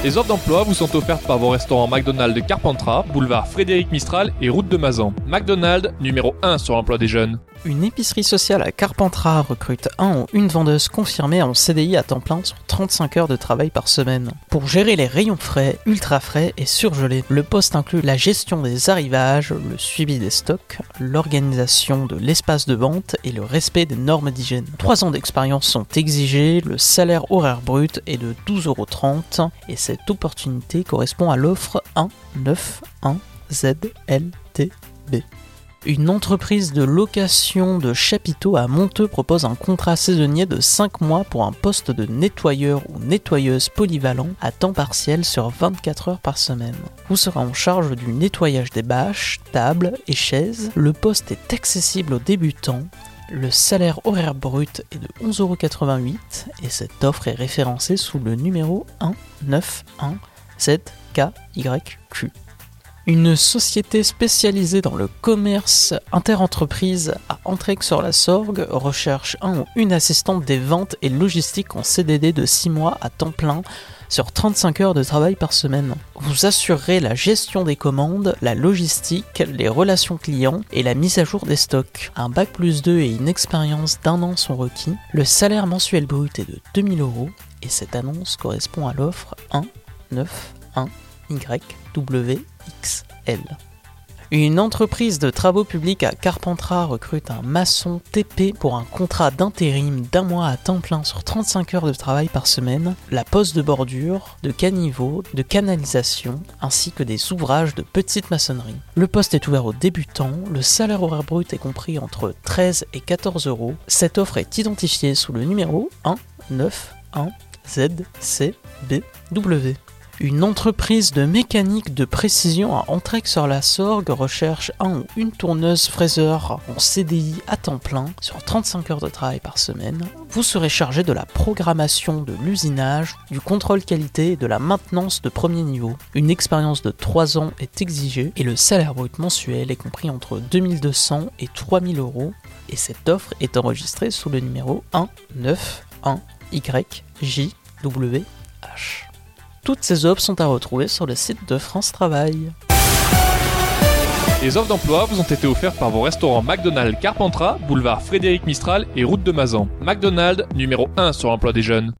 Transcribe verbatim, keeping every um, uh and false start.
Les offres d'emploi vous sont offertes par vos restaurants McDonald's de Carpentras, boulevard Frédéric Mistral et route de Mazan. McDonald's, numéro un sur l'emploi des jeunes. Une épicerie sociale à Carpentras recrute un ou une vendeuse confirmée en C D I à temps plein sur trente-cinq heures de travail par semaine. Pour gérer les rayons frais, ultra frais et surgelés, le poste inclut la gestion des arrivages, le suivi des stocks, l'organisation de l'espace de vente et le respect des normes d'hygiène. Trois ans d'expérience sont exigés, le salaire horaire brut est de douze euros trente et cette opportunité correspond à l'offre un neuf un Z L T B. Une entreprise de location de chapiteaux à Monteux propose un contrat saisonnier de cinq mois pour un poste de nettoyeur ou nettoyeuse polyvalent à temps partiel sur vingt-quatre heures par semaine. Vous serez en charge du nettoyage des bâches, tables et chaises. Le poste est accessible aux débutants. Le salaire horaire brut est de onze euros quatre-vingt-huit et cette offre est référencée sous le numéro un neuf un Z K Y Q. Une société spécialisée dans le commerce interentreprise à Entraigue-sur-la-Sorgue recherche un ou une assistante des ventes et logistique en C D D de six mois à temps plein sur trente-cinq heures de travail par semaine. Vous assurerez la gestion des commandes, la logistique, les relations clients et la mise à jour des stocks. Un bac plus deux et une expérience d'un an sont requis. Le salaire mensuel brut est de deux mille euros et cette annonce correspond à l'offre un neuf un Y W X L. Une entreprise de travaux publics à Carpentras recrute un maçon T P pour un contrat d'intérim d'un mois à temps plein sur trente-cinq heures de travail par semaine, la pose de bordure, de caniveau, de canalisation, ainsi que des ouvrages de petite maçonnerie. Le poste est ouvert aux débutants, le salaire horaire brut est compris entre treize et quatorze euros. Cette offre est identifiée sous le numéro un neuf un Z C B W. Une entreprise de mécanique de précision à Entraigue-sur-la-Sorgue recherche un ou une tourneuse fraiseur en C D I à temps plein sur trente-cinq heures de travail par semaine. Vous serez chargé de la programmation de l'usinage, du contrôle qualité et de la maintenance de premier niveau. Une expérience de trois ans est exigée et le salaire brut mensuel est compris entre deux mille deux cents et trois mille euros et cette offre est enregistrée sous le numéro un neuf un Y J W H. Toutes ces offres sont à retrouver sur le site de France Travail. Les offres d'emploi vous ont été offertes par vos restaurants McDonald's Carpentras, boulevard Frédéric Mistral et route de Mazan. McDonald's, numéro un sur l'emploi des jeunes.